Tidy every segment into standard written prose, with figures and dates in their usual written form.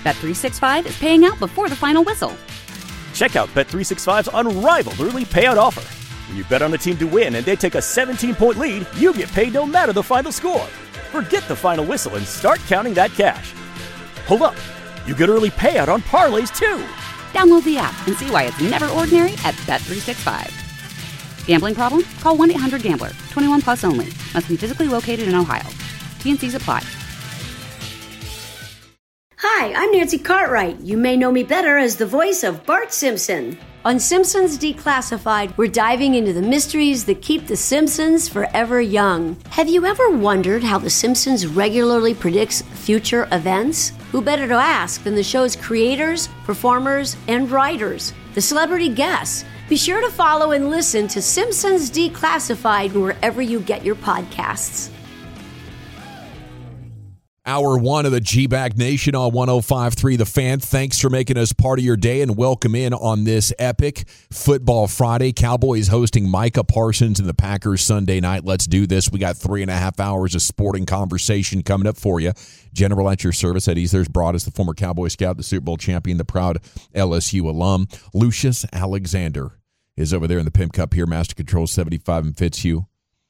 Bet365 is paying out before the final whistle. Check out Bet365's unrivaled early payout offer. When you bet on a team to win and they take a 17-point lead, you get paid no matter the final score. Forget the final whistle and start counting that cash. Hold up. You get early payout on parlays, too. Download the app and see why it's never ordinary at Bet365. Gambling problem? Call 1-800-GAMBLER. 21 plus only. Must be physically located in Ohio. T&Cs apply. Hi, I'm Nancy Cartwright. You may know me better as the voice of Bart Simpson. On Simpsons Declassified, we're diving into the mysteries that keep the Simpsons forever young. Have you ever wondered how The Simpsons regularly predicts future events? Who better to ask than the show's creators, performers, and writers, the celebrity guests? Be sure to follow and listen to Simpsons Declassified wherever you get your podcasts. Hour one of the G-Bag Nation on 105.3 The Fan. Thanks for making us part of your day and welcome in on this epic Football Friday. Cowboys hosting Micah Parsons and the Packers Sunday night. Let's do this. We got 3.5 hours of sporting conversation coming up for you. General at your service. Eddie's there's Broad is the former Cowboy scout, the Super Bowl champion, the proud LSU alum. Lucius Alexander is over there in the Pimp Cup here. Master Control 75 and Fitzhugh.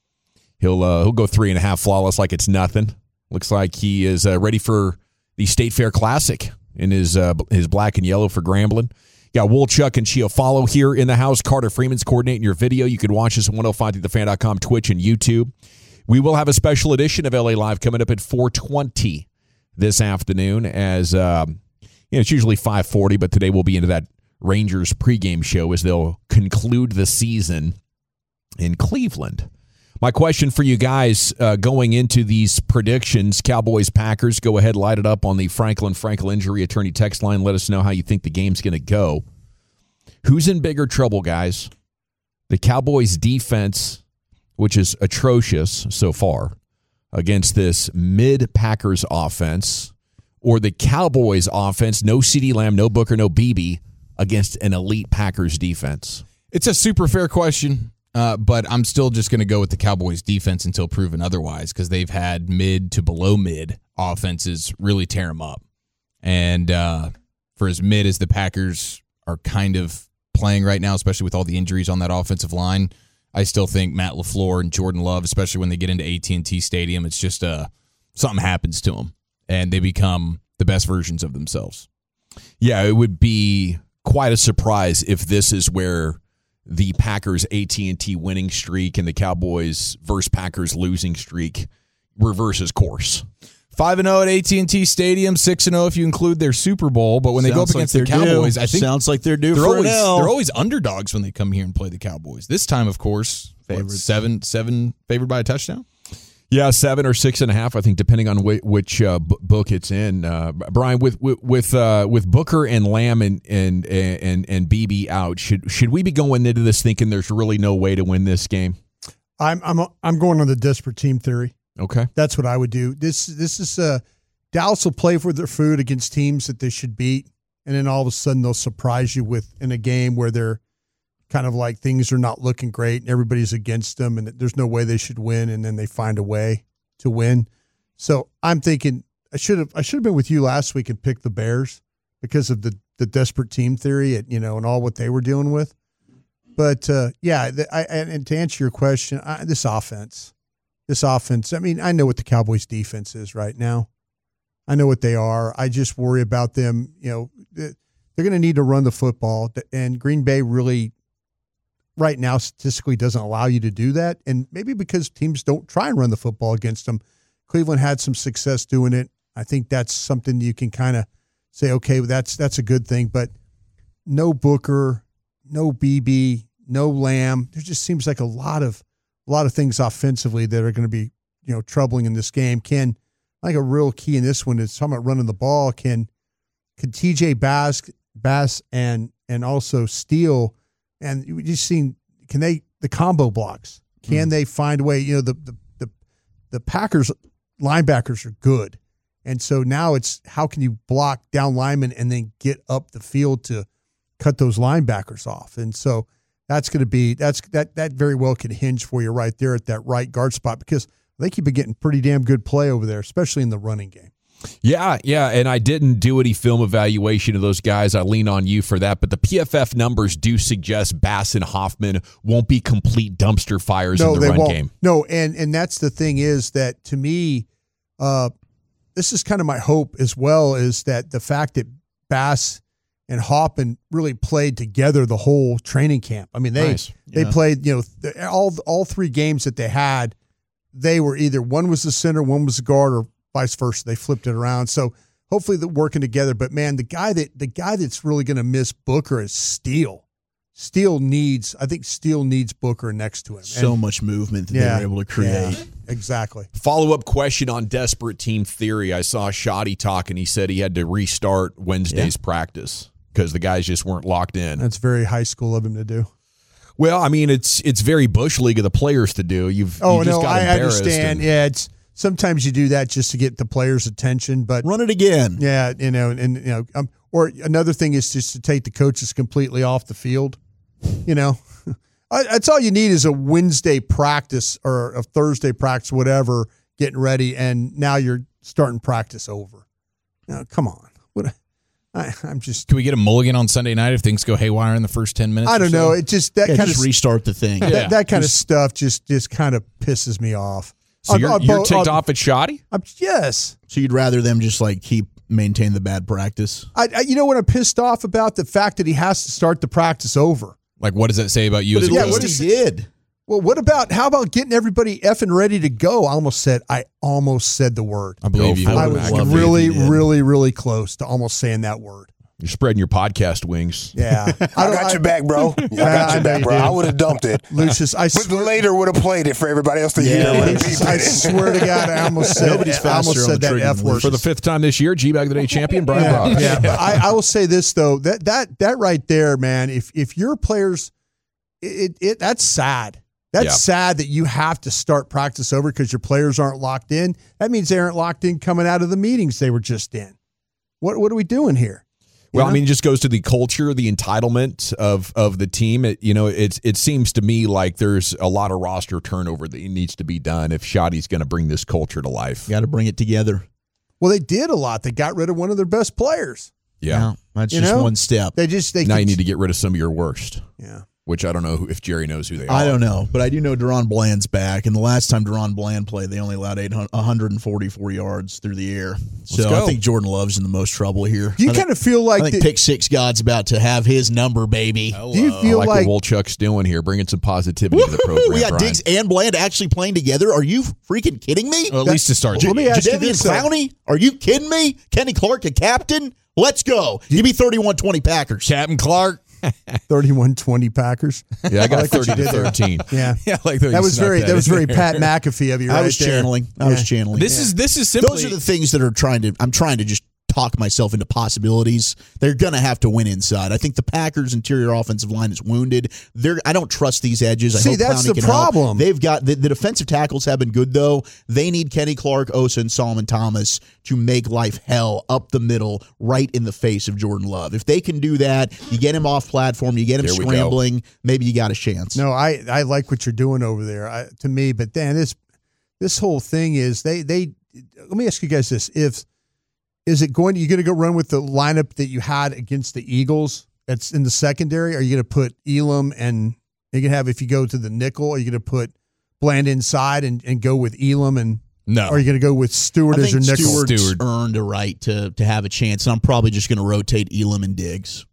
He'll go 3.5 flawless like it's nothing. Looks like he is ready for the State Fair Classic in his black and yellow for Grambling. Got Woolchuck and Chiafalo here in the house. Carter Freeman's coordinating your video. You can watch us at 105thefan.com, Twitch, and YouTube. We will have a special edition of LA Live coming up at 4:20 this afternoon. As it's usually 5:40, but today we'll be into that Rangers pregame show as they'll conclude the season in Cleveland. My question for you guys going into these predictions, Cowboys-Packers, go ahead, light it up on the Franklin Injury Attorney text line. Let us know how you think the game's going to go. Who's in bigger trouble, guys? The Cowboys' defense, which is atrocious so far, against this mid-Packers offense, or the Cowboys' offense, no CeeDee Lamb, no Booker, no BB, against an elite Packers defense? It's a super fair question. But I'm still just going to go with the Cowboys defense until proven otherwise because they've had mid to below mid offenses really tear them up. And for as mid as the Packers are kind of playing right now, especially with all the injuries on that offensive line, I still think Matt LaFleur and Jordan Love, especially when they get into AT&T Stadium, it's just something happens to them and they become the best versions of themselves. Yeah, it would be quite a surprise if this is where the Packers AT&T winning streak and the Cowboys versus Packers losing streak reverses course. 5-0 at AT&T Stadium, 6-0 if you include their Super Bowl. But when they go up against the Cowboys, I think sounds like they're due they're for they're always underdogs when they come here and play the Cowboys. This time, of course, seven favored by a touchdown. Yeah, 7 or 6.5, I think, depending on which book it's in. Brian, with Booker and Lamb and BB out, should we be going into this thinking there's really no way to win this game? I'm going on the desperate team theory. Okay, that's what I would do. This is Dallas will play for their food against teams that they should beat, and then all of a sudden they'll surprise you in a game where they're kind of like things are not looking great and everybody's against them and there's no way they should win, and then they find a way to win. So I'm thinking I should have been with you last week and picked the Bears because of the desperate team theory and all what they were dealing with. But and to answer your question, this offense. I mean, I know what the Cowboys defense is right now. I know what they are. I just worry about them. They're going to need to run the football, and Green Bay really right now statistically doesn't allow you to do that, and maybe because teams don't try and run the football against them. Cleveland had some success doing it. I think that's something you can kind of say, okay, that's a good thing, but no Booker, no BB, no Lamb. There just seems like a lot of things offensively that are going to be, troubling in this game. Like a real key in this one is talking about running the ball. Can TJ Bass and also Steele, and you just seen, the combo blocks? Can they find a way? The Packers linebackers are good. And so now it's how can you block down linemen and then get up the field to cut those linebackers off? And so that's going to be that very well can hinge for you right there at that right guard spot, because I think you've been getting pretty damn good play over there, especially in the running game. Yeah, and I didn't do any film evaluation of those guys. I lean on you for that, but the PFF numbers do suggest Bass and Hoffman won't be complete dumpster fires in the run game. No, and that's the thing is that to me, this is kind of my hope as well, is that the fact that Bass and Hoffman really played together the whole training camp. I mean, they played, all 3 games that they had, they were either one was the center, one was the guard, or vice versa. They flipped it around. So hopefully they're working together. But man, the guy that's really going to miss Booker is Steele. Steele needs Booker next to him. So much movement that they were able to create. Yeah, exactly. Follow-up question on desperate team theory. I saw Shoddy talk, and he said he had to restart Wednesday's practice because the guys just weren't locked in. That's very high school of him to do. Well, I mean, it's very Bush League of the players to do. You just got embarrassed. I understand. Sometimes you do that just to get the players' attention, but run it again. Yeah, or another thing is just to take the coaches completely off the field. That's all you need is a Wednesday practice or a Thursday practice, whatever, getting ready, and now you're starting practice over. Come on. I'm just. Can we get a mulligan on Sunday night if things go haywire in the first 10 minutes? I don't know. It just just restart the thing. That kind of stuff just kind of pisses me off. So you're ticked off at Shoddy? Yes. So you'd rather them just maintain the bad practice? What I'm pissed off about? The fact that he has to start the practice over. Like, what does that say about you as a coach? What he did. Well, how about getting everybody effing ready to go? I almost said the word. I believe you. I was really, really close to almost saying that word. You're spreading your podcast wings. Yeah. I got your back, bro. I got your back, bro. I would have dumped it. Lucius, but later would have played it for everybody else to hear. I swear to God, I almost said that F word. For the 5th time this year, G-Bag of the Day champion, Brian Robb. Yeah, but I will say this, though. That right there, man, if your players, that's sad. That's sad that you have to start practice over because your players aren't locked in. That means they aren't locked in coming out of the meetings they were just in. What are we doing here? Well, I mean, it just goes to the culture, the entitlement of the team. It seems to me like there's a lot of roster turnover that needs to be done if Shoddy's going to bring this culture to life. Got to bring it together. Well, they did a lot. They got rid of one of their best players. Yeah. That's just one step. Now you need to get rid of some of your worst. Yeah. Which I don't know if Jerry knows who they are. I don't know, but I do know Deron Bland's back, and the last time Deron Bland played, they only allowed 144 yards through the air. So I think Jordan Love's in the most trouble here. Do you kind of feel like I think Pick Six God's about to have his number, baby? Do you feel like what Wolchuk's doing here, bringing some positivity to the program? We got Diggs and Bland actually playing together. Are you freaking kidding me? Well, at least to start. Let me ask you this: Clowney? Are you kidding me? Kenny Clark, a captain? Let's go. Give me 31-20 Packers. Captain Clark. 31-20 Packers. Yeah, I got 30-13. Yeah, that was very Pat McAfee of you. I was channeling. This is simply. Those are the things that I'm trying to just talk myself into possibilities. They're going to have to win inside. I think the Packers' interior offensive line is wounded. I don't trust these edges. I hope that's Clowney the can problem. Help. They've got the defensive tackles have been good though. They need Kenny Clark, Osa, and Solomon Thomas to make life hell up the middle, right in the face of Jordan Love. If they can do that, you get him off platform, you get him scrambling. Maybe you got a chance. No, I like what you're doing over there. To me, but then this whole thing is they. Let me ask you guys this: Is it you're going to go run with the lineup that you had against the Eagles that's in the secondary? Are you going to put Elam and you can have, if you go to the nickel, are you going to put Bland inside and go with Elam and no? Or are you going to go with Stewart as your nickel? Stewart's earned a right to have a chance, and I'm probably just going to rotate Elam and Diggs.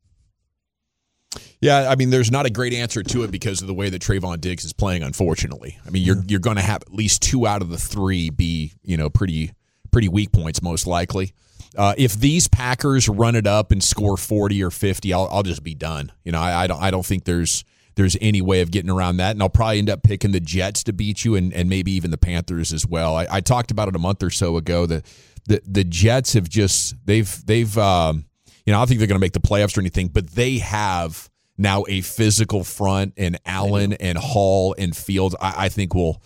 Yeah, I mean, there's not a great answer to it because of the way that Trayvon Diggs is playing, unfortunately. I mean, you're going to have at least 2 out of the 3 be, pretty weak points, most likely. If these Packers run it up and score 40 or 50, I'll just be done. I don't think there's any way of getting around that, and I'll probably end up picking the Jets to beat you, and maybe even the Panthers as well. I talked about it a month or so ago. The Jets have just they've I don't think they're going to make the playoffs or anything, but they have now a physical front, and Allen and Hall and Fields. I think will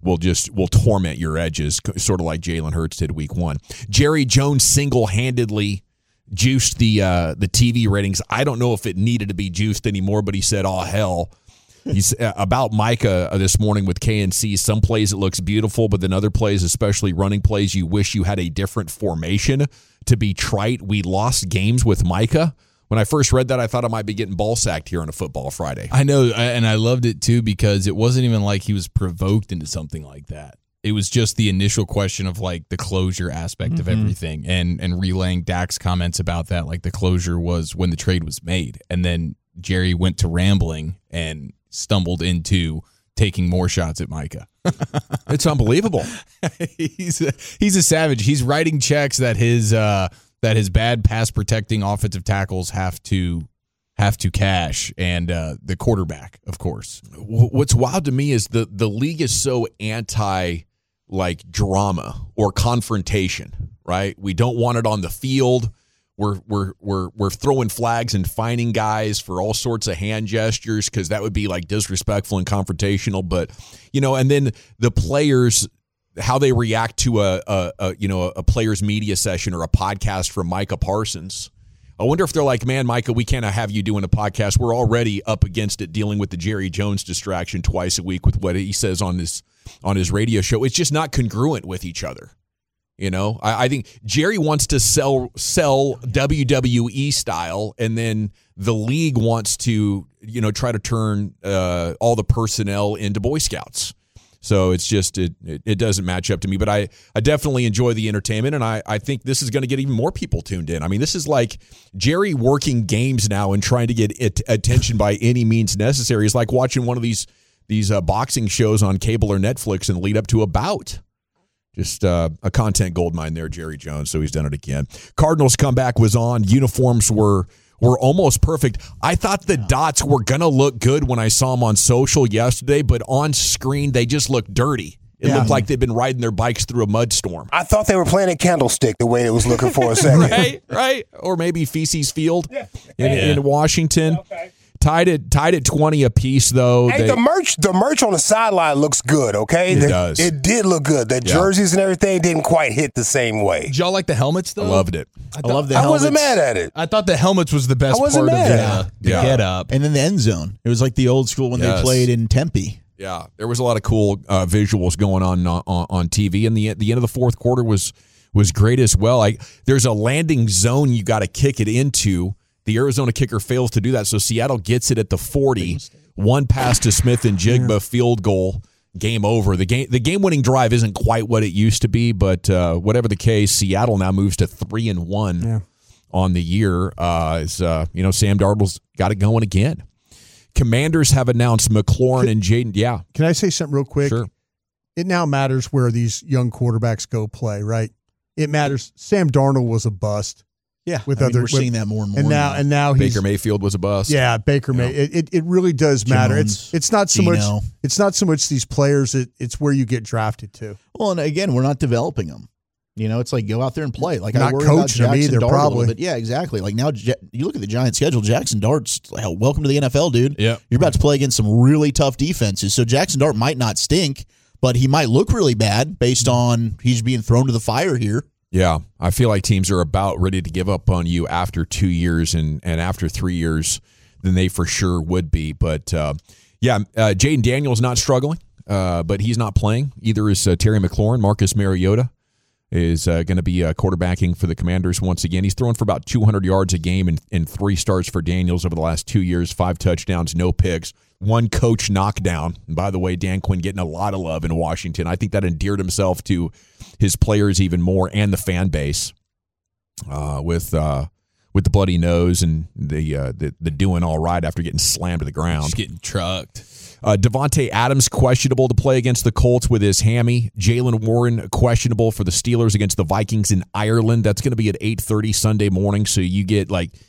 torment your edges, sort of like Jalen Hurts did week 1. Jerry Jones single-handedly juiced the TV ratings. I don't know if it needed to be juiced anymore, but he said, "Oh hell, He's about Micah this morning with KNC. Some plays it looks beautiful, but then other plays, especially running plays, you wish you had a different formation. To be trite, we lost games with Micah. When I first read that, I thought I might be getting ball sacked here on a football Friday. I know, and I loved it too because it wasn't even like he was provoked into something like that. It was just the initial question of like the closure aspect of everything, and relaying Dak's comments about that. Like the closure was when the trade was made, and then Jerry went to rambling and stumbled into taking more shots at Micah. It's unbelievable. He's a savage. He's writing checks that his bad pass protecting offensive tackles have to cash, and the quarterback, of course. What's wild to me is the league is so anti like drama or confrontation, right? We don't want it on the field. We're throwing flags and fining guys for all sorts of hand gestures because that would be like disrespectful and confrontational. But and then the players, how they react to a player's media session or a podcast from Micah Parsons. I wonder if they're like, man, Micah, we can't have you doing a podcast. We're already up against it, dealing with the Jerry Jones distraction twice a week with what he says on his radio show. It's just not congruent with each other. I think Jerry wants to sell WWE style, and then the league wants to, try to turn all the personnel into Boy Scouts. So it's just it doesn't match up to me. But I definitely enjoy the entertainment, and I think this is going to get even more people tuned in. I mean, this is like Jerry working games now and trying to get attention by any means necessary. It's like watching one of these boxing shows on cable or Netflix and lead up to a bout. Just a content goldmine there, Jerry Jones. So he's done it again. Cardinals comeback was on. Uniforms were almost perfect. I thought the dots were going to look good when I saw them on social yesterday, but on screen they just looked dirty. It looked like they'd been riding their bikes through a mud storm. I thought they were playing a Candlestick the way it was looking for a second. Right. Or maybe Feces Field in Washington. Okay. Tied at 20 apiece, though. Hey, the merch on the sideline looks good, okay? It does. It did look good. The jerseys and everything didn't quite hit the same way. Did y'all like the helmets, though? I loved it. I love the helmets. I wasn't mad at it. I thought the helmets was the best part of the get up. And then the end zone. It was like the old school when they played in Tempe. Yeah, there was a lot of cool visuals going on TV, and the end of the fourth quarter was great as well. There's a landing zone you got to kick it into. The Arizona kicker fails to do that, so Seattle gets it at the 40. One pass to Smith and Jigba, field goal, game over. The game-winning drive isn't quite what it used to be, but whatever the case, Seattle now moves to 3-1 on the year. Sam Darnold's got it going again. Commanders have announced McLaurin and Jaden. Yeah. Can I say something real quick? Sure. It now matters where these young quarterbacks go play, right? It matters. Sam Darnold was a bust. Yeah, we're seeing that more and more. And now Baker Mayfield was a bust. Yeah, Baker Mayfield. It really does matter. It's not so much. It's not so much these players. It's where you get drafted to. Well, and again, we're not developing them. It's like go out there and play. Like not I worry coaching about Jackson them either. Dart Probably. a little bit. Yeah, exactly. Like now, you look at the Giants' schedule. Jackson Dart's welcome to the NFL, dude. Yeah, you're about to play against some really tough defenses. So Jackson Dart might not stink, but he might look really bad based on he's being thrown to the fire here. Yeah, I feel like teams are about ready to give up on you after 2 years, and after 3 years, then they for sure would be. But, Jaden Daniels not struggling, but he's not playing. Either is Terry McLaurin. Marcus Mariota is going to be quarterbacking for the Commanders once again. He's throwing for about 200 yards a game in 3 starts for Daniels over the last 2 years, 5 touchdowns, no picks, 1 coach knockdown. And by the way, Dan Quinn getting a lot of love in Washington. I think that endeared himself to his players even more and the fan base with the bloody nose and the doing all right after getting slammed to the ground. Just getting trucked. Devontae Adams questionable to play against the Colts with his hammy. Jaylen Warren questionable for the Steelers against the Vikings in Ireland. That's going to be at 8:30 Sunday morning, so you get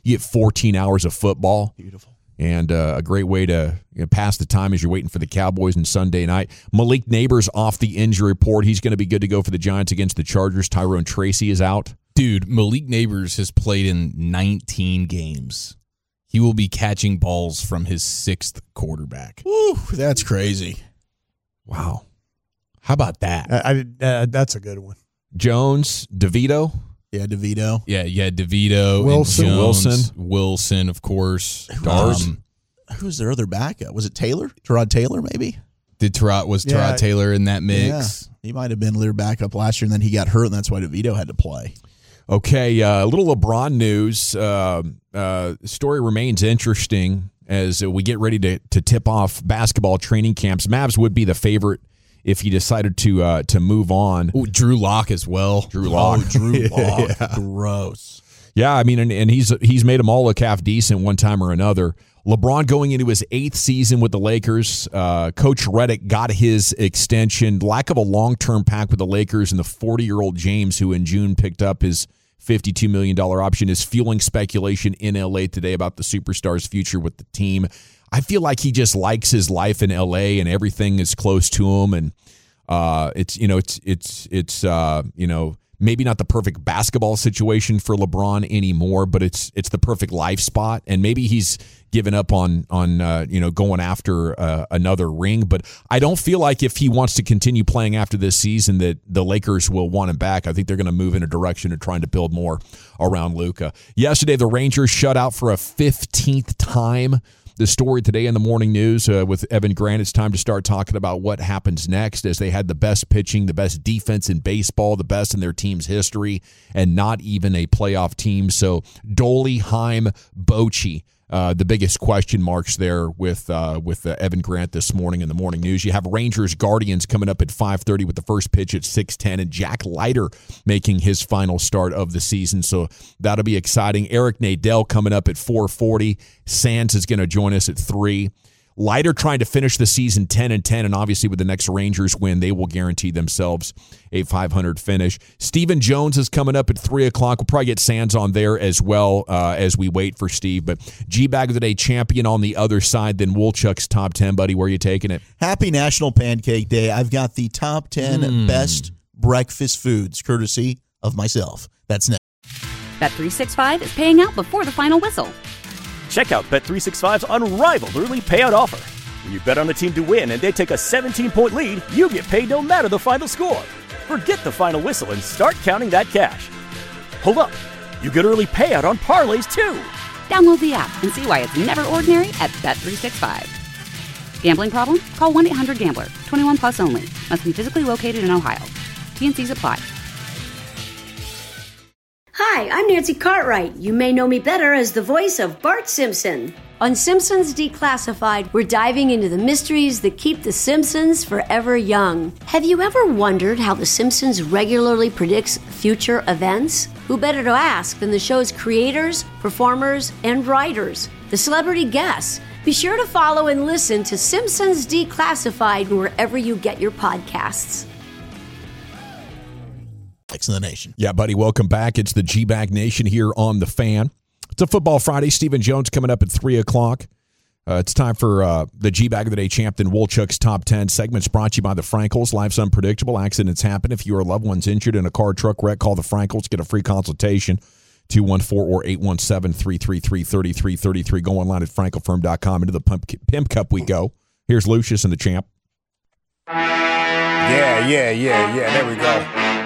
14 hours of football. Beautiful. And a great way to pass the time as you're waiting for the Cowboys on Sunday night. Malik Neighbors off the injury report. He's going to be good to go for the Giants against the Chargers. Tyrone Tracy is out. Dude, Malik Neighbors has played in 19 games. He will be catching balls from his 6th quarterback. Woo, that's crazy. Wow. How about that? That's a good one. Jones, DeVito. Yeah, DeVito. Yeah, DeVito. Wilson. And Jones, Wilson, of course. who's their other backup? Was it Taylor? Tyrod Taylor, maybe? Tyrod Taylor in that mix? Yeah. He might have been their backup last year, and then he got hurt, and that's why DeVito had to play. Okay, a little LeBron news. Story remains interesting as we get ready to tip off basketball training camps. Mavs would be the favorite if he decided to move on. Ooh, Drew Lock as well. Drew Lock. Yeah. Gross. Yeah, I mean, and he's made them all look half decent one time or another. LeBron going into his 8th season with the Lakers. Coach Redick got his extension. Lack of a long-term pact with the Lakers, and the 40-year-old James, who in June picked up his $52 million option, is fueling speculation in L.A. today about the superstar's future with the team. I feel like he just likes his life in L.A. and everything is close to him, and it's maybe not the perfect basketball situation for LeBron anymore, but it's the perfect life spot, and maybe he's given up on going after another ring. But I don't feel like if he wants to continue playing after this season that the Lakers will want him back. I think they're going to move in a direction of trying to build more around Luka. Yesterday, the Rangers shut out for a 15th time. The story today in the morning news with Evan Grant, it's time to start talking about what happens next, as they had the best pitching, the best defense in baseball, the best in their team's history, and not even a playoff team. So Dolly, Heim, Bochy, the biggest question marks there with Evan Grant this morning in the morning news. You have Rangers Guardians coming up at 5:30 with the first pitch at 6:10, and Jack Leiter making his final start of the season. So that'll be exciting. Eric Nadel coming up at 4:40. Sands is going to join us at 3. Leiter trying to finish the season 10-10, and obviously with the next Rangers win, they will guarantee themselves a 500 finish. Stephen Jones is coming up at 3 o'clock. We'll probably get Sands on there as well as we wait for Steve. But G-Bag of the Day champion on the other side than Woolchuck's top 10, buddy. Where are you taking it? Happy National Pancake Day. I've got the top 10 best breakfast foods, courtesy of myself. That's next. Bet365 is paying out before the final whistle. Check out Bet365's unrivaled early payout offer. When you bet on a team to win and they take a 17-point lead, you get paid no matter the final score. Forget the final whistle and start counting that cash. Hold up. You get early payout on parlays, too. Download the app and see why it's never ordinary at Bet365. Gambling problem? Call 1-800-GAMBLER. 21 plus only. Must be physically located in Ohio. T&Cs apply. Hi, I'm Nancy Cartwright. You may know me better as the voice of Bart Simpson. On Simpsons Declassified, we're diving into the mysteries that keep The Simpsons forever young. Have you ever wondered how The Simpsons regularly predicts future events? Who better to ask than the show's creators, performers, and writers, the celebrity guests? Be sure to follow and listen to Simpsons Declassified wherever you get your podcasts. In the nation. Yeah, buddy, welcome back. It's the G-Bag Nation here on The Fan. It's a Football Friday. Stephen Jones coming up at 3 o'clock. It's time for the G-Bag of the Day champion, Woolchuck's Top 10 segments brought to you by the Frankels. Life's unpredictable. Accidents happen. If your loved one's injured in a car, truck wreck, call the Frankels. Get a free consultation. 214 or 817-333-3333. Go online at frankelfirm.com. Into the Pimp Cup we go. Here's Lucius and the champ. Yeah. There we go.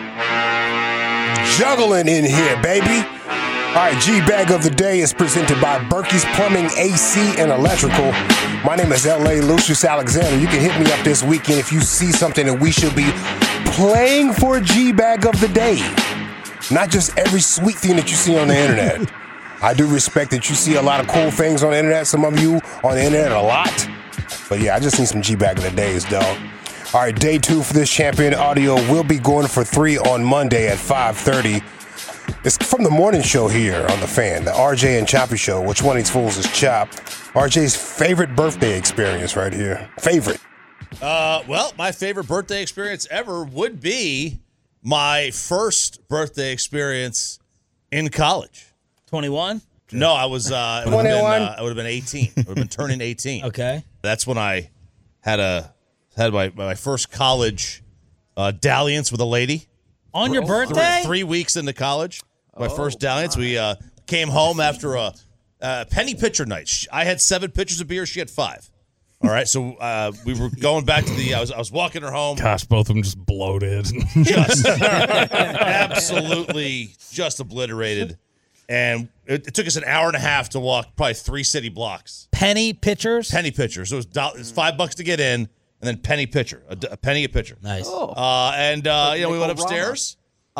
Juggling in here, baby. All right, G-Bag of the Day is presented by Berkey's Plumbing, AC, and Electrical. My name is L.A. Lucius Alexander. You can hit me up this weekend if you see something that we should be playing for G-Bag of the Day. Not just every sweet thing that you see on the internet. I do respect that you see a lot of cool things on the internet. Some of you on the internet a lot. But yeah, I just need some G-Bag of the Days, though. All right, day 2 for this champion audio will be going for 3 on Monday at 5:30. It's from the morning show here on The Fan, the RJ and Choppy Show. Which one of these fools is Chop? RJ's favorite birthday experience right here. Favorite. Well, my favorite birthday experience ever would be my first birthday experience in college. 21? No, I was. 21. I would have been 18. I would have been turning 18. Okay. That's when I had my first college dalliance with a lady. On your birthday? 3 weeks into college. My first dalliance. We came home after a penny pitcher night. I had 7 pitchers of beer. She had 5. All right, so we were going back to I was walking her home. Gosh, both of them just bloated. Just absolutely just obliterated. And it took us an hour and a half to walk probably 3 city blocks. Penny pitchers? Penny pitchers. So it was $5 to get in, and then penny pitcher. A penny a pitcher. Nice. We went upstairs.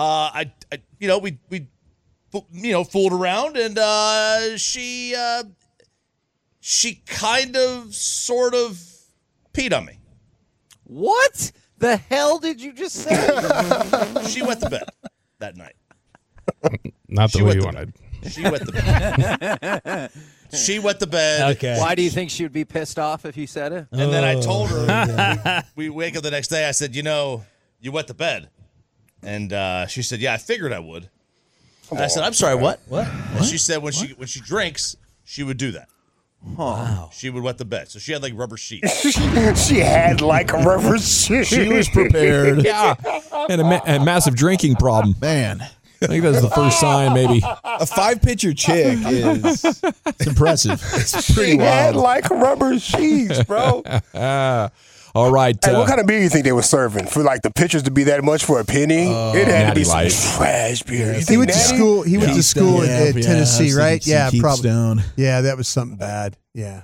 We fooled around, and she kind of, sort of peed on me. What the hell did you just say? She wet the bed that night. Not the way you wanted. She wet the bed. She wet the bed. Okay. Why do you think she would be pissed off if you said it? And then I told her, we wake up the next day, I said, you wet the bed. And she said, yeah, I figured I would. And I said, I'm sorry, what? And she said when she drinks, she would do that. Wow. She would wet the bed. So she had like rubber sheets. She had like a rubber sheet. She was prepared. Yeah. And a massive drinking problem. Man. I think that's the first sign, maybe. A 5-pitcher chick is It's impressive. it's pretty She had wild. like rubber sheets, bro. All right. Hey, what kind of beer you think they were serving? For like the pitchers to be that much for a penny? It had to be Natty some Light. trash beer. You He think went to Natty? school. He went to school at Tennessee, right? Yeah, probably. Keystone. Yeah, that was something bad. Yeah.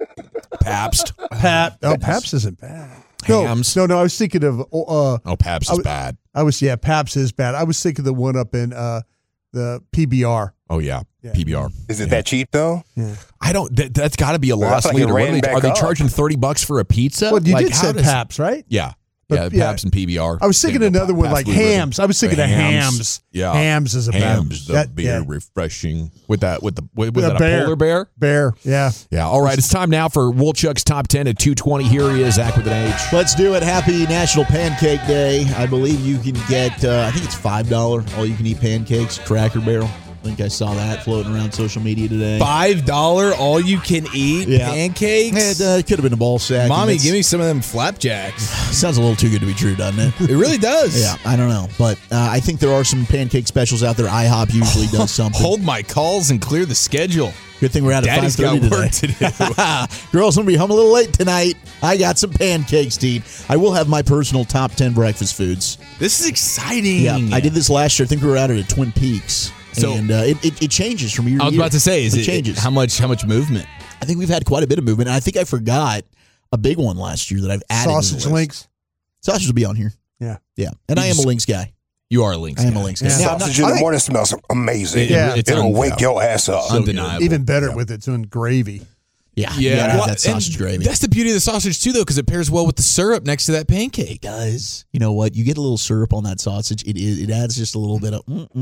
Pabst. Pabst isn't bad. Hams. No, I was thinking of. Pabst is bad. Pabst is bad. I was thinking of the one up in the PBR. Oh, yeah. PBR. Is it that cheap though? Yeah. I don't. That's got to be a Well, loss that's like it leader. What ran are they back up. charging $30 for a pizza? Well, you Like, did how say does- Pabst, right? Yeah. But, Yeah, Pabst and PBR. I was thinking Thinking another of one Pabst like Blue Ribbon. Hams. I was thinking The of Hams. Yeah. Hams is a Hams, the that, beer yeah. refreshing with that with a that bear. a polar bear. Bear. Yeah. Yeah. All right. It's time now for Woolchuck's Top 10 at 2:20. Here he is, Zach with an H. Let's do it. Happy National Pancake Day. I believe you can get, I think it's $5 all-you-can-eat pancakes, Cracker Barrel. I think I saw that floating around social media today. $5 all you can eat pancakes. It could have been a ball sack. Mommy, give me some of them flapjacks. Sounds a little too good to be true, doesn't it? It really does. Yeah, I don't know. But I think there are some pancake specials out there. IHOP usually does something. Hold my calls and clear the schedule. Good thing we're out at Daddy's 5:30 got work today. to do. Girls, I'm going to be home a little late tonight. I got some pancakes to eat. I will have my personal top 10 breakfast foods. This is exciting. Yeah, I did this last year. I think we were out at Twin Peaks. So- and it changes from year to year. I was about to say, it changes. how much movement? I think we've had quite a bit of movement. And I think I forgot a big one last year that I've added. to the Sausage list. links. Sausage will be on here. Yeah. Yeah. And I am a links guy. You are a Lynx. I am a links guy. Yeah. Now, Sausage in the morning smells amazing. It'll wake your ass up. Undeniable. Even better with its own gravy. Yeah. You gotta have that sausage and gravy. That's the beauty of the sausage too, though, because it pairs well with the syrup next to that pancake. It does. You know what? You get a little syrup on that sausage. It adds just a little bit of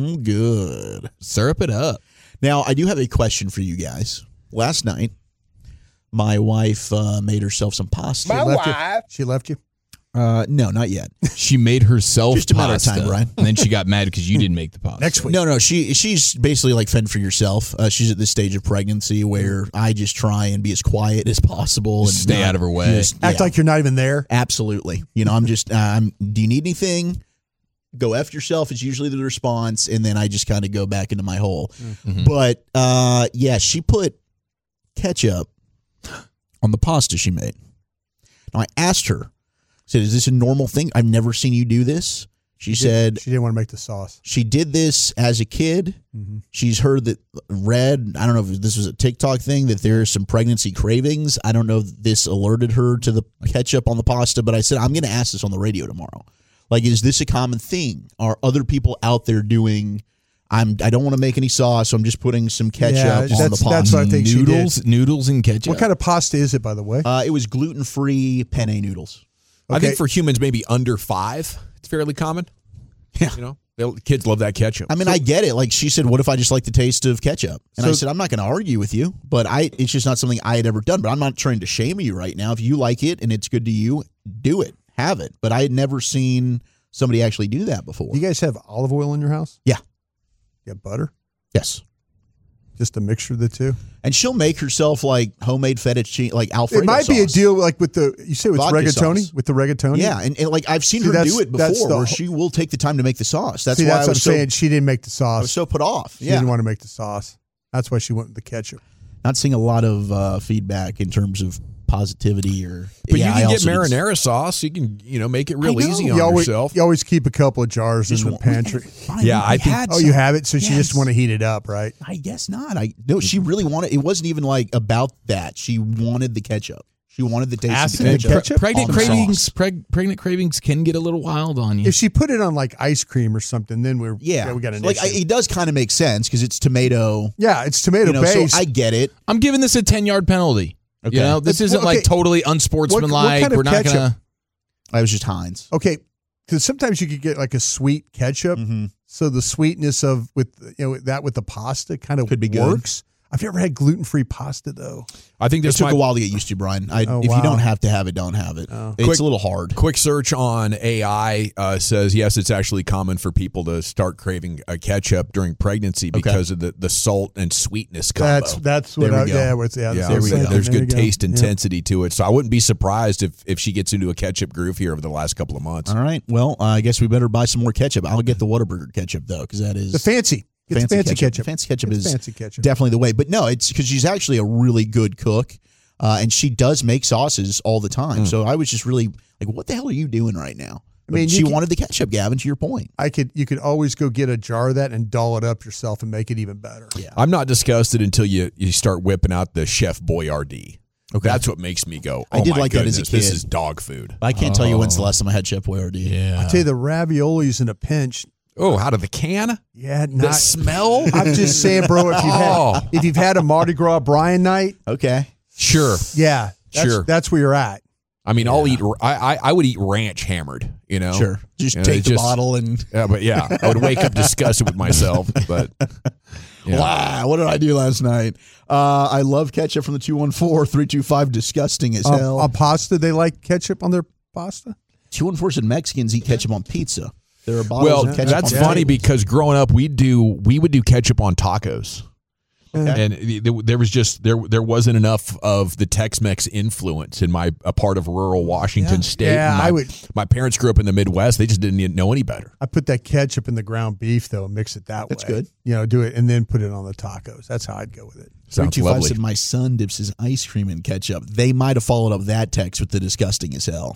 good. Syrup it up. Now, I do have a question for you guys. Last night, my wife made herself some pasta. She left you? No, not yet. She made herself Just a matter of pasta, time, Brian. and then she got mad because you didn't make the pasta. Next week. No, she's basically like fend for yourself. She's at this stage of pregnancy where I just try and be as quiet as possible Just and stay not- out of her way. Act like you're not even there. Absolutely. You know, I'm just, do you need anything? Go F yourself is usually the response. And then I just kind of go back into my hole. Mm-hmm. But, yeah, she put ketchup on the pasta she made. Now, I asked her, I said, is this a normal thing? I've never seen you do this. She said She didn't want to make the sauce. she did this as a kid. She's heard that read, I don't know if this was a TikTok thing, that there's some pregnancy cravings. I don't know if this alerted her to the ketchup on the pasta, but I said, I'm going to ask this on the radio tomorrow. Like, is this a common thing? Are other people out there doing, I don't want to make any sauce, so I'm just putting some ketchup on the pasta. That's what I think she did. Noodles and ketchup. What kind of pasta is it, by the way? It was gluten-free penne noodles. I think for humans maybe under 5, it's fairly common. Yeah. You know, kids love that ketchup. I mean, I get it. Like she said, what if I just like the taste of ketchup? And I said, I'm not going to argue with you, but it's just not something I had ever done. But I'm not trying to shame you right now. If you like it and it's good to you, do it. Have it. But I had never seen somebody actually do that before. You guys have olive oil in your house? Yeah. You have butter? Yes. Just a mixture of the two? And she'll make herself like homemade fettuccine, like Alfredo It might be a sauce. deal like with you say with Vodka rigatoni? sauce. With the rigatoni? Yeah, and like I've seen See, her do it that's before, the- where she will take the time to make the sauce. That's See, why that's I what was I'm saying. She didn't make the sauce. I was so put off. She Yeah, didn't want to make the sauce. That's why she went with the ketchup. not seeing a lot of feedback in terms of positivity or. But yeah, you I can get also did- marinara sauce. You can, make it real I know. easy on You always, yourself. you always keep a couple of jars in the pantry. Yeah, I think. Oh, you have it, so you Yes. just want to heat it up, right? I guess not. No, she really wanted. It wasn't even like about that. She wanted the ketchup. She wanted the taste Acid of and the ketchup. ketchup? Pregnant on the cravings, sauce. pregnant cravings can get a little wild on you. If she put it on like ice cream or something, then we got an like issue. it does kind of make sense because it's tomato. Yeah, it's tomato You know, based. so I get it. I'm giving this a 10-yard penalty. Okay. You know, this Well, isn't okay. like totally unsportsmanlike. What kind of We're not ketchup? gonna. I was just Heinz. Okay, because sometimes you could get like a sweet ketchup, so the sweetness of with the pasta kind of Could be good. works. I've never had gluten-free pasta though. I think It this took might a while to get used to, Brian. If wow. you don't have to have it, don't have it. It's Quick- a little hard. Quick search on AI says, yes, it's actually common for people to start craving a ketchup during pregnancy because of the salt and sweetness combo. That's what There we go. yeah, There we go. There's There good you go. taste Yeah. intensity to it. So I wouldn't be surprised if she gets into a ketchup groove here over the last couple of months. All right. Well, I guess we better buy some more ketchup. I'll get the Whataburger ketchup though, because that is The fancy. Get the fancy ketchup. Fancy ketchup Get the is fancy ketchup. definitely the way. But no, it's because she's actually a really good cook, and she does make sauces all the time. So I was just really like, "What the hell are you doing right now?" But mean, you she can- wanted the ketchup, Gavin. To your point, You could always go get a jar of that and doll it up yourself and make it even better. Yeah. I'm not disgusted until you start whipping out the Chef Boyardee. Okay. That's what makes me go, I did like that as a goodness, This kid. is dog food. I can't tell you when's the last time I had Chef Boyardee. Yeah. I tell you, the raviolis in a pinch. Oh, out of the can? Yeah, The smell? I'm just saying, bro. If you've had a Mardi Gras Brian night, Okay. Sure. yeah, Sure. that's where you're at. I mean, I'll eat. I would eat ranch hammered. Sure. Just You know, take the bottle and. Yeah, but yeah, I would wake up disgusted with myself. But yeah. Wow, what did I do last night? I love ketchup from the 214-325. Disgusting as hell. On pasta, they like ketchup on their pasta. 214 said Mexicans eat ketchup on pizza. There are bottles Well, of ketchup that's on funny tables. because growing up, we would do ketchup on tacos. Okay. And there was just there wasn't enough of the Tex-Mex influence in a part of rural Washington State. Yeah, And my parents grew up in the Midwest. They just didn't know any better. I put that ketchup in the ground beef though and mix it that way. That's good. Do it and then put it on the tacos. That's how I'd go with it. Sounds 325 lovely. said my son dips his ice cream in ketchup. They might have followed up that text with the disgusting as hell.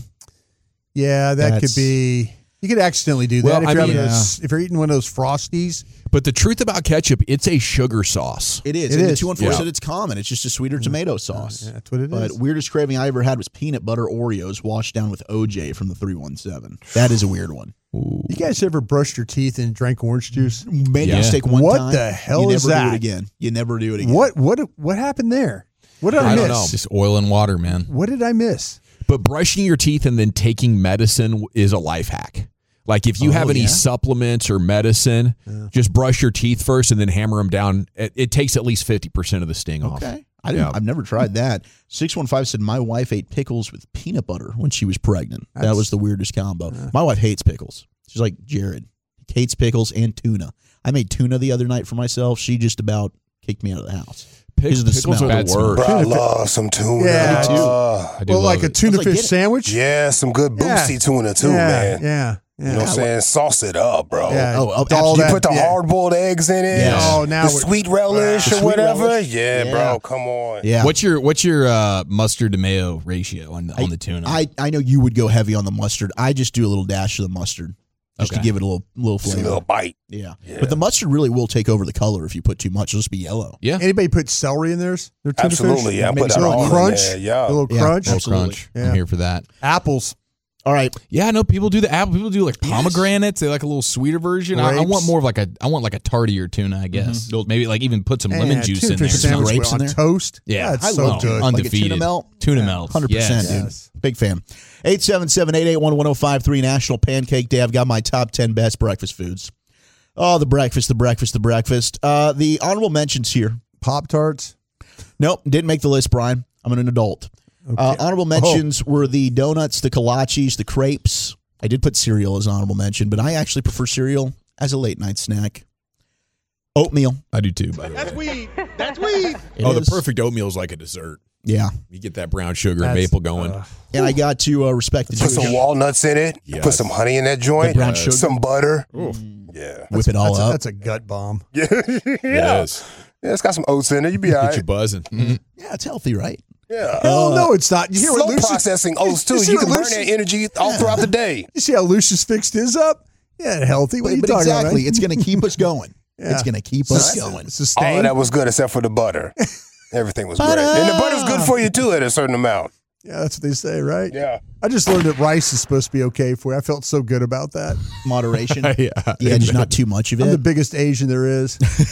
Yeah, that That's- could be. You could accidentally do that Well, if I you're, mean, if you're eating one of those Frosties. But the truth about ketchup, it's a sugar sauce. It is. It and is. the 214 Yeah. said it's common. It's just a sweeter tomato sauce. Yeah, that's what it But is. weirdest craving I ever had was peanut butter Oreos washed down with OJ from the 317. That is a weird one. You guys ever brushed your teeth and drank orange juice? Made Yeah. a mistake one What time. the hell you is never do that? it again. You never do it again. What happened there? What did I I miss? don't know. It's just oil and water, man. What did I miss? But brushing your teeth and then taking medicine is a life hack. Like if you have any yeah? supplements or medicine, just brush your teeth first and then hammer them down. It takes at least 50% of the sting off. Okay. I've never tried that. 615 said my wife ate pickles with peanut butter when she was pregnant. That was the weirdest combo. My wife hates pickles. She's like Jared. Hates pickles and tuna. I made tuna the other night for myself. She just about kicked me out of the house. Because of the Pickles smell. are the worst. Bro, I love some tuna. Yeah, me too. I do Well, love like a it. tuna I was like, fish get it. sandwich? Yeah, some good boosty tuna too, man. Yeah. You know what I'm saying? Sauce it up, bro. Yeah. Oh, all You that- put the yeah. hard-boiled eggs in it. Yes. Oh, now the we're- sweet relish The or sweet whatever. relish. Yeah, Yeah. bro. Come on. Yeah. What's your mustard to mayo ratio on the tuna? I know you would go heavy on the mustard. I just do a little dash of the mustard just to Okay. give it a little Just a flavor. little bite. Yeah. But the mustard really will take over the color if you put too much. It'll just be yellow. yeah. Anybody put celery in theirs? Their tuna Absolutely, fish? yeah. I Maybe put some that a little all crunch. in there. Yeah. A little Yeah, crunch. absolutely. Crunch. Yeah. I'm here for that. Apples. All right. Yeah, no, people do the apple. People do like pomegranates. They like a little sweeter version. I Grapes. want more of like a tartier tuna, I guess. Maybe like even put some lemon Man, juice tuna in there. fish sandwich grapes on in there? toast. Yeah. it's I so love good. like a Undefeated. tuna melt. Tuna melt. 100%, Yes. dude. Yes. Big fan. 877-881-1053 National Pancake Day. I've got my top 10 best breakfast foods. Oh, the breakfast. The honorable mentions here. Pop-Tarts. Nope, didn't make the list, Brian. I'm an adult. Honorable mentions were the donuts, the kolaches, the crepes. I did put cereal as an honorable mention, but I actually prefer cereal as a late night snack. Oatmeal. I do too, by the way. That's weed. It Oh, is. the perfect oatmeal is like a dessert. Yeah. You get that brown sugar and maple going. And I got to respect the Put some Jewish. walnuts in it. Yes. Put some honey in that joint. brown sugar. Some butter. Yeah. Whip it all up. That's a gut bomb. Yeah. It is. Yeah, it's got some oats in it. You be all Get right. you buzzing. Yeah, it's healthy, right? Yeah. Hell no, it's not. You hear Slow what Lucius, processing oats, too. see You what can burn Lucius- that energy all throughout the day. You see how Lucius fixed his up? Yeah, healthy. What are you But talking exactly, about, man? it's going to keep us going. Yeah. It's going to keep us going. Sustain. All of that was good except for the butter. Everything was great. And the butter's good for you, too, at a certain amount. Yeah, that's what they say, right? Yeah. I just learned that rice is supposed to be okay for you. I felt so good about that. Moderation. Yeah. just not too much of I'm the it. biggest Asian there is.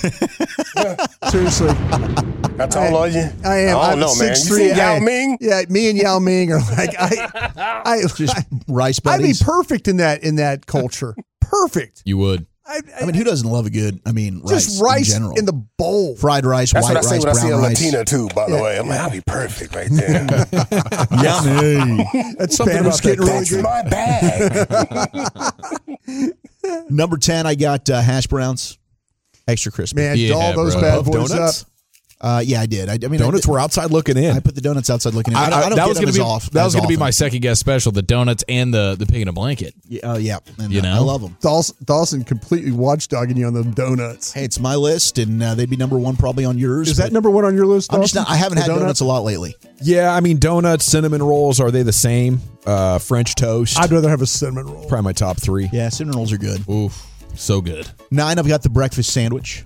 Seriously. How tall are you? I am. I I'm don't know, man. You 6'3". see Yao Ming? Yeah, me and Yao Ming are like I Just rice I'd be buddies. perfect in that culture. Perfect. You would. I mean, who doesn't love a good, just rice in general? in the bowl. Fried rice, That's white what I say rice, when I see a brown rice. Latina, too, by the way. I'm like, I'll be perfect right there. Yummy. That Something Spanish about getting that really That's good. my bag. Number 10, I got hash browns, extra crispy. Man, Yeah, doll those bro. bad Love boys donuts? up. Yeah, I did. I mean, Donuts were outside looking in. I put the donuts outside looking in. I don't that get was them gonna as be off. that was as going to be often. my second guest special: the donuts and the pig in a blanket. Yeah. And, You know? I love them. Dawson completely watchdogging you on them donuts. Hey, it's my list, and they'd be number one probably on yours. Is that but number one on your list, I'm just Dawson? not. I haven't The had donuts a lot lately. Yeah, I mean, donuts, cinnamon rolls, are they the same? French toast. I'd rather have a cinnamon roll. Probably my top 3. Yeah, cinnamon rolls are good. Oof, so good. 9, I've got the breakfast sandwich.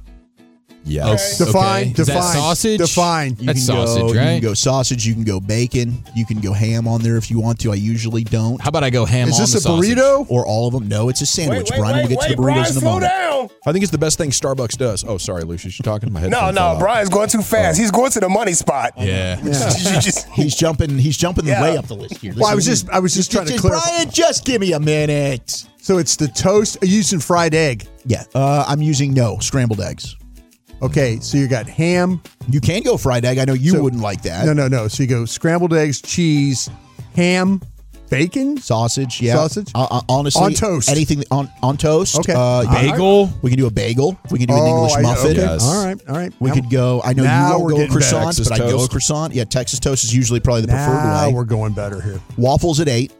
Yes. Define. Is that sausage? Define. You That's can go, sausage, You right? can go sausage. You can go bacon. You can go ham on there if you want to. I usually don't. How about I go ham Is on this the a sausage? burrito? Or all of them. No, it's a sandwich, Brian. We'll get to the burritos Brian, in a slow moment. down. I think it's the best thing Starbucks does. Oh, sorry, Lucius. You talking? My No, headphone fell out. Brian's going too fast. He's going to the money spot. Yeah. You just- He's jumping Yeah. way up the list here. Well, I was just trying to clarify. Brian, just give me a minute. So it's the toast. Are you using fried egg? Yeah, I'm using scrambled eggs. Okay, so you got ham. You can go fried egg. I know you So- wouldn't like that. No. So you go scrambled eggs, cheese, ham, bacon, Sausage, yeah. Sausage? Honestly, On toast. anything on toast. Okay. Bagel. We can do a bagel. We can do an English muffin. Okay. Yes. All right. We could go. I know Now you we're won't go getting better. croissants, Texas but I'd go a toast. croissant. Yeah, Texas toast is usually probably the preferred Now way. we're going better here. Waffles at 8.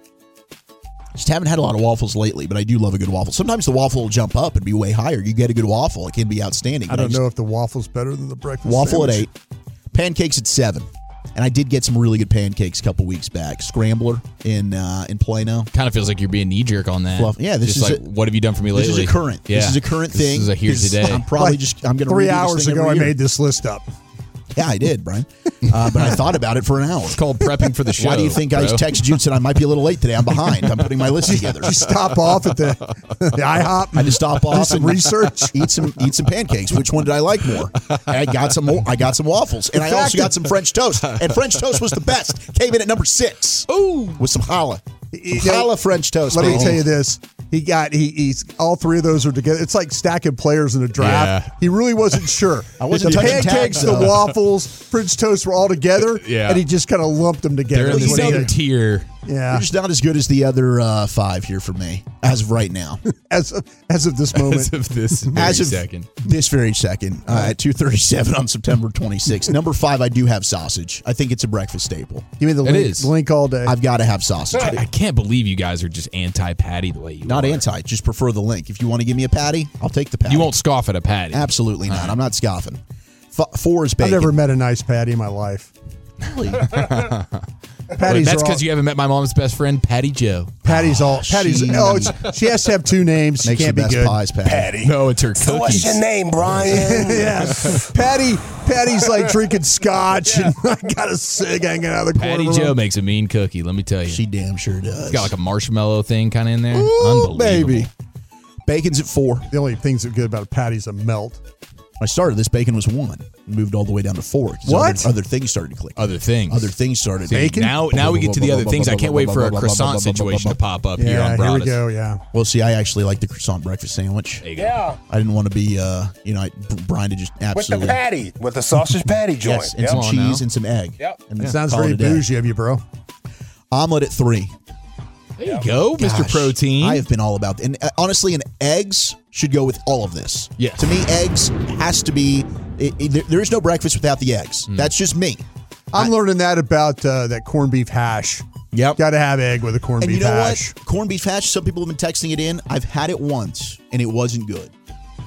Just haven't had a lot of waffles lately, but I do love a good waffle. Sometimes the waffle will jump up and be way higher. You get a good waffle, it can be outstanding. I don't know if the waffle's better than the breakfast Waffle sandwich. at 8. Pancakes at 7. And I did get some really good pancakes a couple weeks back. Scrambler in Plano. Kind of feels like you're being knee jerk on that. Fluff. Yeah, this Just is like, what have you done for me lately? This is a current. Yeah. This is a current thing. This is a here This- today. I'm probably Like, I'm going to 3 hours ago, I made this list up. Yeah, I did, Brian. But I thought about it for an hour. It's called prepping for the show. Why do you think I bro. texted you and said I might be a little late today? I'm behind. I'm putting my list together. You stop off at the IHOP. I had to stop do off some and research. eat some pancakes. Which one did I like more? I got some more. I got some waffles, and I also got some French toast. And French toast was the best. Came in at number 6. Ooh. With some challah. You know, Challah French toast. Let me baby. tell you this. He's all 3 of those are together. It's like stacking players in a draft. Yeah. He really wasn't sure. I wasn't the touching pancakes, tabs, the though. waffles, French toast were all together. Yeah. And he just kind of lumped them together. They're in the That's what he same did. tier. Yeah. You're just not as good as the other 5 here for me, as of right now. As of this moment. As of this very As of second. this very second, at 2:37 on September 26th. Number 5, I do have sausage. I think it's a breakfast staple. Give me the It link, is. the link all day. I've got to have sausage. I can't believe you guys are just anti-patty the way you Not are. anti, just prefer the link. If you want to give me a patty, I'll take the patty. You won't scoff at a patty. Absolutely not. I'm not scoffing. 4 is bacon. I've never met a nice patty in my life. Patties That's are because you haven't met my mom's best friend, Patty Joe. Patty's all she- Patty's. She has to have 2 names. She Makes can't the be best good. pies, patty. Patty. No, it's her So what's cookies. your name, Brian? Yeah, Patty's like drinking scotch, and I got a cig hanging out of the corner. Patty of the Joe room. makes a mean cookie, let me tell you. She damn sure does. It's got like a marshmallow thing kind of in there. Ooh, Unbelievable. baby. Bacon's at 4. The only things that are good about a patty's a melt. I started this, bacon was 1. Moved all the way down to 4. 'cause What? Other things started to click. Other things. Other things started. See, Bacon? Now we get to the other things. I can't wait for a croissant situation to pop up here on Yeah, here Broadus. we go. Yeah, Well, see, I actually like the croissant breakfast sandwich. There you go. Yeah. I didn't want to be, Brian to just With the absolutely. patty. With the sausage patty joint. Yes, and Yep. some Come on cheese now. and some egg. Yep. And it then sounds call very it a day. bougie of you, bro. Omelet at 3. There you go, Mr. Gosh, Protein. I have been all about, and honestly, and eggs should go with all of this. Yes. To me, eggs has to be. There is no breakfast without the eggs. That's just me. I'm learning that about that corned beef hash. Yep. Got to have egg with a corned And beef you know hash. what? Corned beef hash. Some people have been texting it in. I've had it once, and it wasn't good.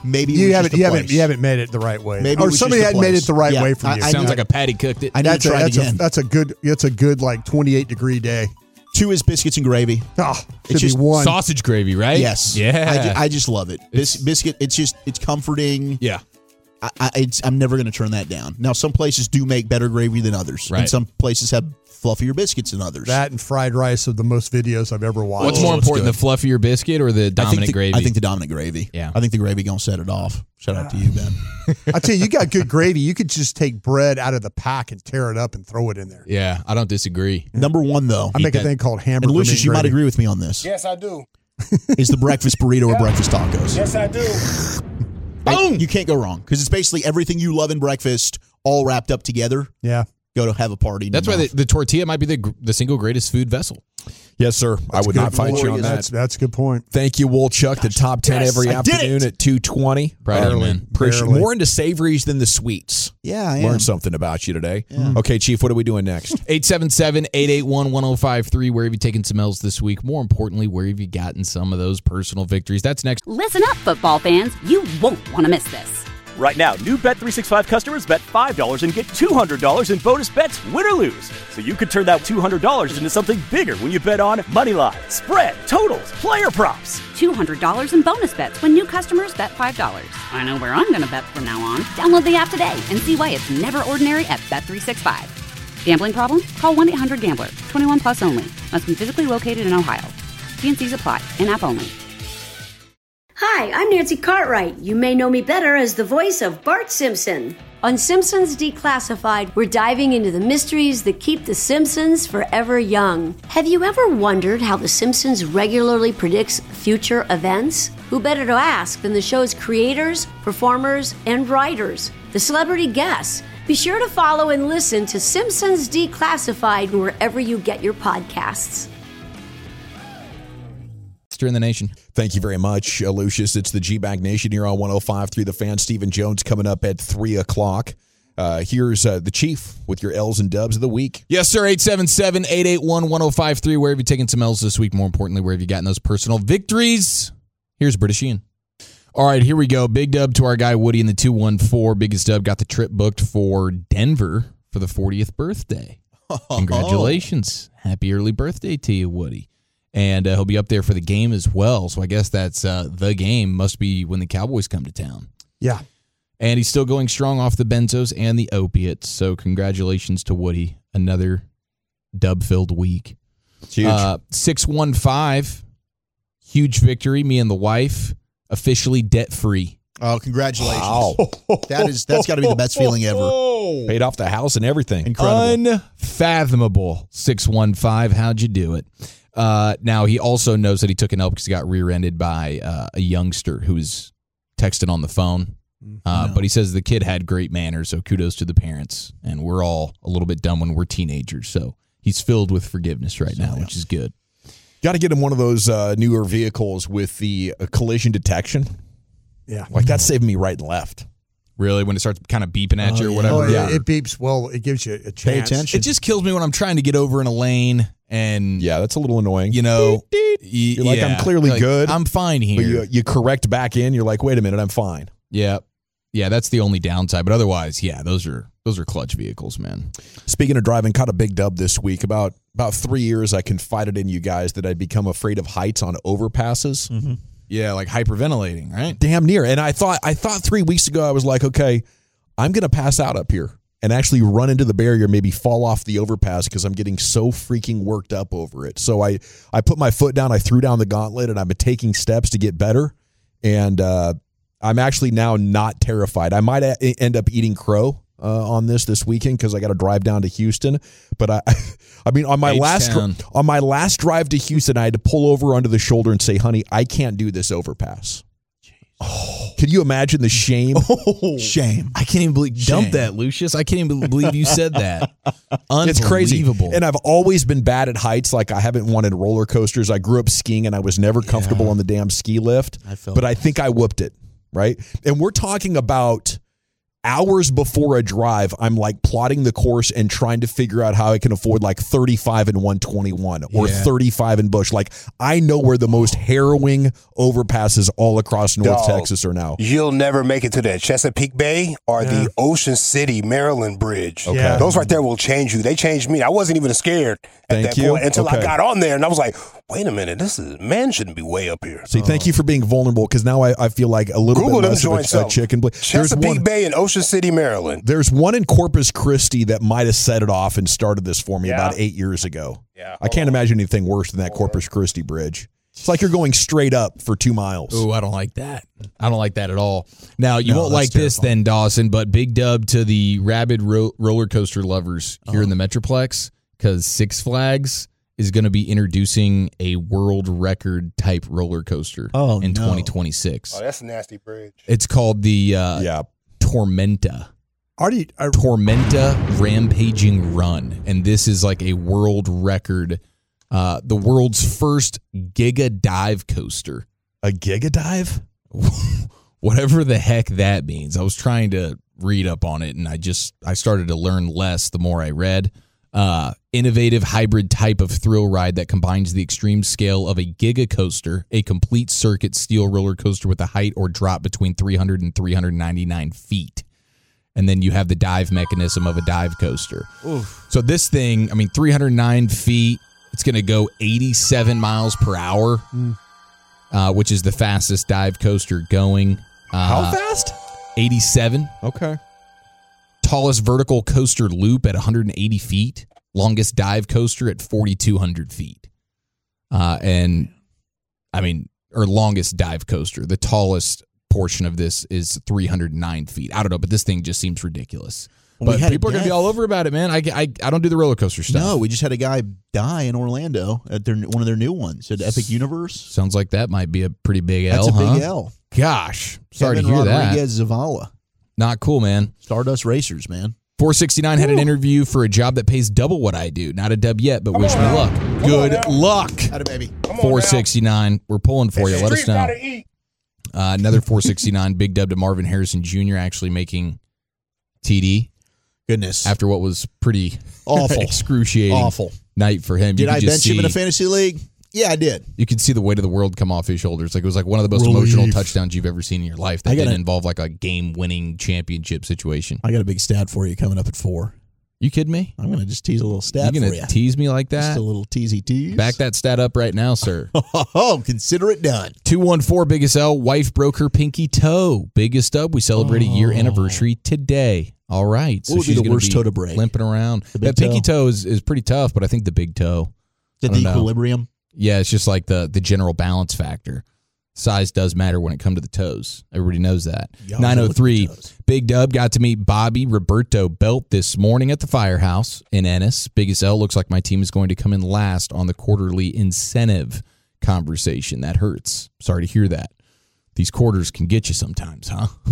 maybe you we haven't just you haven't made it the right way, Maybe it or was somebody just the hadn't made place. it the right Yeah, way for you. Sounds like a Patty cooked it. I need to try it again. That's a good like 28-degree day. 2 is biscuits and gravy. Oh, should just be 1. Sausage gravy, right? Yes. Yeah. I just love it. Biscuit. It's comforting. Yeah. I'm never going to turn that down. Now, some places do make better gravy than others, Right. and some places have fluffier biscuits than others. That and fried rice are the most videos I've ever watched. What's more it's important, good. the fluffier biscuit or the dominant gravy? I think the dominant gravy. Yeah. I think the gravy gonna set it off. Shout out to you, Ben. I tell you got good gravy. You could just take bread out of the pack and tear it up and throw it in there. Yeah, I don't disagree. Number 1 though, I make a thing called hamburger. and Lucius, meat you might gravy. agree with me on this. Yes, I do. Is the breakfast burrito or breakfast tacos? Yes, I do. Boom! You can't go wrong because it's basically everything you love in breakfast all wrapped up together. Yeah. Go to have a party. in That's your why mouth. the tortilla might be the single greatest food vessel. Yes, sir. I would not fight you on that. That's a good point. Thank you, Woolchuck. The top 10 every I did afternoon it. at 2:20. Proud of you, man. Appreciate Barely. more into savories than the sweets. Yeah, I am. Learned something about you today. Okay, Chief, what are we doing next? 877-881-1053. Where have you taken some L's this week? More importantly, where have you gotten some of those personal victories? That's next. Listen up, football fans. You won't want to miss this. Right now, new Bet365 customers bet $5 and get $200 in bonus bets, win or lose. So you could turn that $200 into something bigger when you bet on moneyline, spread, totals, player props. $200 in bonus bets when new customers bet $5. I know where I'm going to bet from now on. Download the app today and see why it's never ordinary at Bet365. Gambling problem? Call 1-800-GAMBLER. 21 plus only. Must be physically located in Ohio. T&Cs apply. In-app only. Hi, I'm Nancy Cartwright. You may know me better as the voice of Bart Simpson. On Simpsons Declassified, we're diving into the mysteries that keep the Simpsons forever young. Have you ever wondered how the Simpsons regularly predicts future events? Who better to ask than the show's creators, performers, and writers, the celebrity guests? Be sure to follow and listen to Simpsons Declassified wherever you get your podcasts. In the nation. Thank you very much, Lucius. It's the G-Bag Nation here on 105.3 The Fan. Stephen Jones coming up at 3 o'clock. Here's the Chief with your L's and dubs of the week. Yes, sir. 877-881-1053. Where have you taken some L's this week? More importantly, where have you gotten those personal victories? Here's British Ian. All right, here we go. Big dub to our guy Woody in the 214. Biggest dub got the trip booked for Denver for the 40th birthday. Congratulations. Happy early birthday to you, Woody. And he'll be up there for the game as well. So I guess that's the game. Must be when the Cowboys come to town. Yeah. And he's still going strong off the benzos and the opiates. So congratulations to Woody. Another dub-filled week. It's huge. 615, huge victory. Me and the wife officially debt-free. Oh, congratulations. Wow. That's got to be the best feeling ever. Paid off the house and everything. Incredible. Unfathomable. 615, how'd you do it? Now, he also knows that he took an L because he got rear-ended by a youngster who was texting on the phone. But he says the kid had great manners, so kudos to the parents. And we're all a little bit dumb when we're teenagers, so he's filled with forgiveness right now, which is good. Got to get him one of those newer vehicles with the collision detection. Yeah. Like that saved me right and left. Really, when it starts kind of beeping at you or whatever. It beeps. Well, it gives you a chance. Pay attention. It just kills me when I'm trying to get over in a lane and, Yeah, that's a little annoying. you know, You're like, I'm clearly like, good. I'm fine here. But you correct back in. You're like, wait a minute, I'm fine. Yeah. Yeah, that's the only downside. But otherwise, yeah, those are clutch vehicles, man. Speaking of driving, caught a big dub this week. About 3 years, I confided in you guys that I'd become afraid of heights on overpasses. Mm-hmm. Yeah, like hyperventilating, right? Damn near. And I thought 3 weeks ago, I was like, okay, I'm going to pass out up here and actually run into the barrier, maybe fall off the overpass because I'm getting so freaking worked up over it. So I put my foot down, I threw down the gauntlet, and I've been taking steps to get better. And I'm actually now not terrified. I might end up eating crow on this weekend because I got to drive down to Houston. But I mean, on my last drive to Houston, I had to pull over under the shoulder and say, "Honey, I can't do this overpass." Oh, can you imagine the shame? Shame. I can't even believe dump that, Lucius. I can't even believe you said that. It's crazy. Unbelievable. And I've always been bad at heights. Like I haven't wanted roller coasters. I grew up skiing and I was never comfortable on the damn ski lift. But I think I whooped it, right? And we're talking about hours before a drive, I'm like plotting the course and trying to figure out how I can afford like 35 and 121 or 35 in Bush. Like, I know where the most harrowing overpasses all across North Texas are now. You'll never make it to the Chesapeake Bay or the Ocean City, Maryland Bridge. Okay. Yeah. Those right there will change you. They changed me. I wasn't even scared at that point until I got on there, and I was like, wait a minute, man shouldn't be way up here. See, thank you for being vulnerable, because now I feel like a little Google bit less of a chicken. Chesapeake Bay in Ocean City, Maryland. There's one in Corpus Christi that might have set it off and started this for me about 8 years ago. Yeah, I can't imagine anything worse than that Corpus Christi bridge. It's like you're going straight up for 2 miles. Oh, I don't like that. I don't like that at all. Now, you won't like this then, Dawson, but big dub to the rabid roller coaster lovers here in the Metroplex, because Six Flags is going to be introducing a world record type roller coaster in 2026. Oh, that's a nasty bridge. It's called the Tormenta. Tormenta Rampaging Run. And this is like a world record, the world's first Giga Dive coaster. A Giga Dive? Whatever the heck that means. I was trying to read up on it, and I started to learn less the more I read. Innovative hybrid type of thrill ride that combines the extreme scale of a Giga coaster, a complete circuit steel roller coaster with a height or drop between 300 and 399 feet. And then you have the dive mechanism of a dive coaster. Oof. So this thing, 309 feet, it's going to go 87 miles per hour, which is the fastest dive coaster going. How fast? 87. Okay. Tallest vertical coaster loop at 180 feet. Longest dive coaster at 4,200 feet. Longest dive coaster. The tallest portion of this is 309 feet. I don't know, but this thing just seems ridiculous. But people are going to be all over about it, man. I don't do the roller coaster stuff. No, we just had a guy die in Orlando at one of their new ones at Epic Universe. Sounds like that might be a pretty big L, That's a big L. Gosh. Sorry Kevin to hear Rodriguez Zavala. Not cool, man. Stardust Racers, man. 469 had an interview for a job that pays double what I do. Not a dub yet, but wish me luck. Good luck. Had a baby. 469. We're pulling for you. Let us know. Another 469. Big dub to Marvin Harrison Jr. actually making TD. Goodness. After what was pretty awful, excruciating night for him. Did I bench him in a fantasy league? Yeah, I did. You could see the weight of the world come off his shoulders. Like, it was like one of the most emotional touchdowns you've ever seen in your life. That didn't involve like a game-winning championship situation. I got a big stat for you coming up at 4. You kidding me? I'm going to just tease a little stat for you. You're going to tease me like that? Just a little teasy tease. Back that stat up right now, sir. Oh, consider it done. 214 Biggest L. Wife broke her pinky toe. Biggest up. We celebrate a year anniversary today. All right. So she's the worst toe to break? Limping around. That pinky toe is pretty tough, but I think the big toe. The equilibrium? Yeah, it's just like the general balance factor. Size does matter when it comes to the toes. Everybody knows that. 903, Big Dub got to meet Bobby Roberto Belt this morning at the Firehouse in Ennis. Biggest L, looks like my team is going to come in last on the quarterly incentive conversation. That hurts. Sorry to hear that. These quarters can get you sometimes,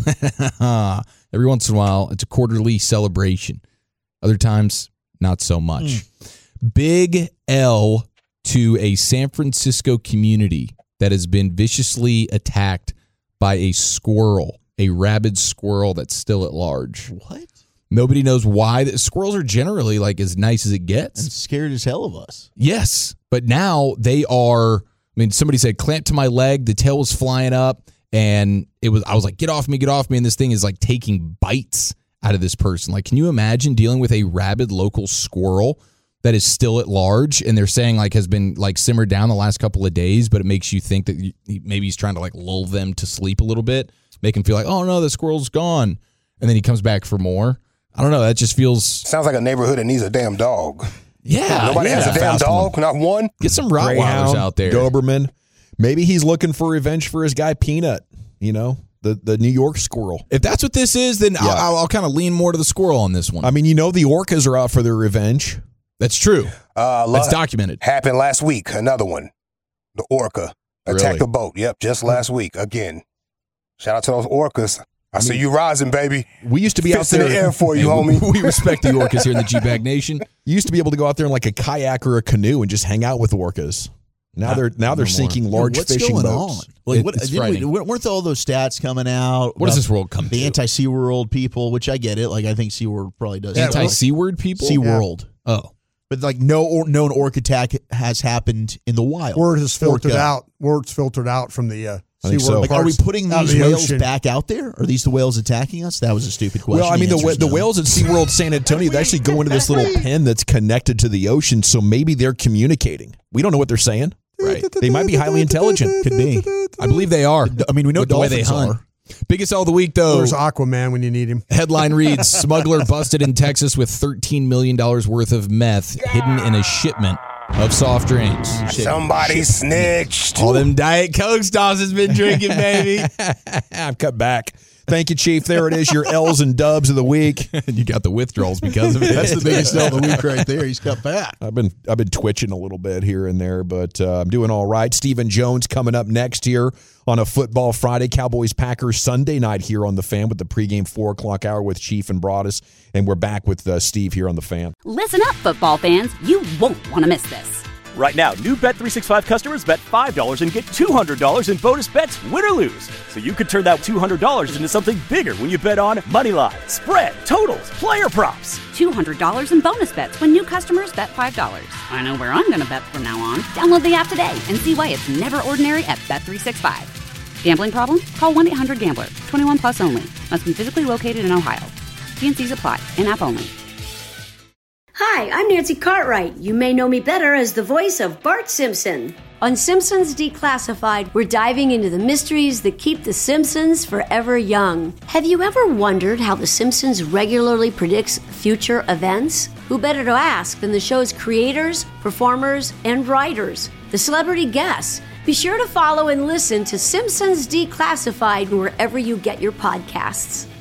huh? Every once in a while, it's a quarterly celebration. Other times, not so much. Big L to a San Francisco community that has been viciously attacked by a squirrel, a rabid squirrel that's still at large. What? Nobody knows why. Squirrels are generally like as nice as it gets. And scared as hell of us. Yes, but now they are. Somebody said clamp to my leg. The tail was flying up, and I was like, get off me, and this thing is like taking bites out of this person. Like, can you imagine dealing with a rabid local squirrel that is still at large, and they're saying like has been like simmered down the last couple of days, but it makes you think that maybe he's trying to like lull them to sleep a little bit, make them feel like, oh no, the squirrel's gone, and then he comes back for more. I don't know. That just sounds like a neighborhood that needs a damn dog. Yeah, nobody has a damn dog, not one. Get some Rottweilers out there. Doberman. Maybe he's looking for revenge for his guy Peanut. The New York squirrel. If that's what this is, then I'll kind of lean more to the squirrel on this one. The orcas are out for their revenge. That's true. That's documented. Happened last week. Another one. The orca attacked the boat. Yep, just last week. Again. Shout out to those orcas. I see you rising, baby. We used to be out there in the air for you, homie. We respect the orcas here in the G-Bag Nation. You used to be able to go out there in like a kayak or a canoe and just hang out with orcas. Now they're sinking large what's fishing going boats. on? Like, It's frightening. weren't all those stats coming out? What does about this world come the to? anti-SeaWorld people, which I get it. Like, I think SeaWorld probably does. Anti-SeaWorld people? SeaWorld. Oh. But like known orc attack has happened in the wild. Word is filtered Orca. out. Word's filtered out from the I think SeaWorld so. Like, are we parks putting out in these the whales ocean. back out there? Are these the whales attacking us? That was a stupid question. Well, I mean, The answer is the no. whales at SeaWorld San Antonio, they actually go into this little pen that's connected to the ocean, so maybe they're communicating. We don't know what they're saying. Right. They might be highly intelligent. Could be. I believe they are. I mean, we know With the way they dolphins hunt. are. Biggest sell of the week, though. There's Aquaman when you need him. Headline reads, smuggler busted in Texas with $13 million worth of meth hidden in a shipment of soft drinks. Somebody snitched. All them Diet Cokes Dawson's been drinking, baby. I'm cut back. Thank you, Chief. There it is, your L's and dubs of the week. You got the withdrawals because of it. That's the biggest sell of the week right there. He's cut back. I've been twitching a little bit here and there, but I'm doing all right. Stephen Jones coming up next here on a Football Friday. Cowboys-Packers Sunday night here on The Fan with the pregame 4 o'clock hour with Chief and Broadus. And we're back with Steve here on The Fan. Listen up, football fans. You won't want to miss this. Right now, new Bet365 customers bet $5 and get $200 in bonus bets, win or lose. So you could turn that $200 into something bigger when you bet on money line, spread, totals, player props. $200 in bonus bets when new customers bet $5. I know where I'm going to bet from now on. Download the app today and see why it's never ordinary at Bet365. Gambling problem? Call 1-800-GAMBLER. 21 plus only. Must be physically located in Ohio. T&Cs apply. In-app only. Hi, I'm Nancy Cartwright. You may know me better as the voice of Bart Simpson. On Simpsons Declassified, we're diving into the mysteries that keep the Simpsons forever young. Have you ever wondered how the Simpsons regularly predicts future events? Who better to ask than the show's creators, performers, and writers, the celebrity guests? Be sure to follow and listen to Simpsons Declassified wherever you get your podcasts.